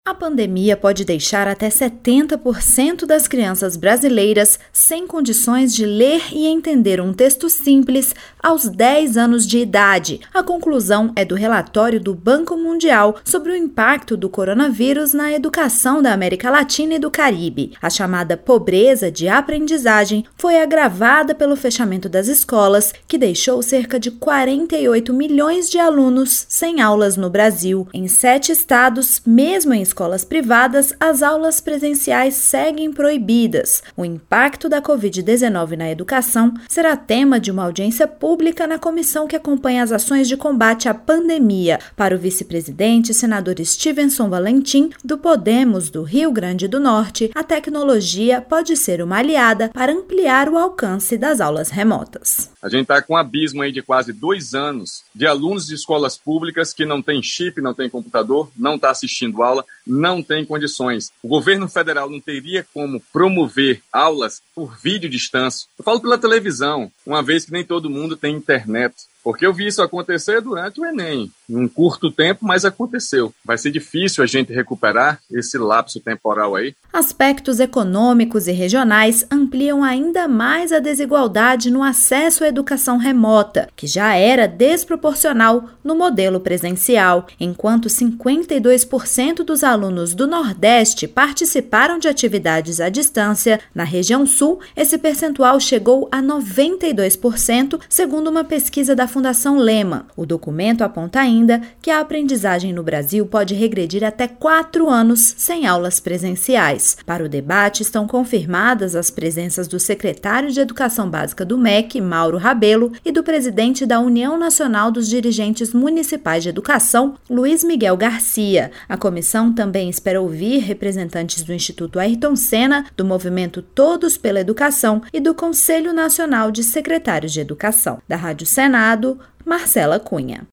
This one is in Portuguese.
A pandemia pode deixar até 70% das crianças brasileiras sem condições de ler e entender um texto simples aos 10 anos de idade. A conclusão é do relatório do Banco Mundial sobre o impacto do coronavírus na educação da América Latina e do Caribe. A chamada pobreza de aprendizagem foi agravada pelo fechamento das escolas, que deixou cerca de 48 milhões de alunos sem aulas no Brasil. Em 7 estados, mesmo em escolas privadas, as aulas presenciais seguem proibidas. O impacto da Covid-19 na educação será tema de uma audiência pública na comissão que acompanha as ações de combate à pandemia. Para o vice-presidente, senador Stevenson Valentim, do Podemos do Rio Grande do Norte, a tecnologia pode ser uma aliada para ampliar o alcance das aulas remotas. A gente está com um abismo aí de quase 2 anos de alunos de escolas públicas que não tem chip, não tem computador, não está assistindo aula, não tem condições. O governo federal não teria como promover aulas por vídeo distância. Eu falo pela televisão, uma vez que nem todo mundo tem internet. Porque eu vi isso acontecer durante o Enem, num curto tempo, mas aconteceu. Vai ser difícil a gente recuperar esse lapso temporal aí. Aspectos econômicos e regionais ampliam ainda mais a desigualdade no acesso à educação remota, que já era desproporcional no modelo presencial. Enquanto 52% dos alunos do Nordeste participaram de atividades à distância, na região Sul, esse percentual chegou a 92%, segundo uma pesquisa da Fundação Lema. O documento aponta ainda que a aprendizagem no Brasil pode regredir até 4 anos sem aulas presenciais. Para o debate, estão confirmadas as presenças do secretário de Educação Básica do MEC, Mauro Rabelo, e do presidente da União Nacional dos Dirigentes Municipais de Educação, Luiz Miguel Garcia. A comissão também espera ouvir representantes do Instituto Ayrton Senna, do movimento Todos pela Educação e do Conselho Nacional de Secretários de Educação. Da Rádio Senado, Marcela Cunha.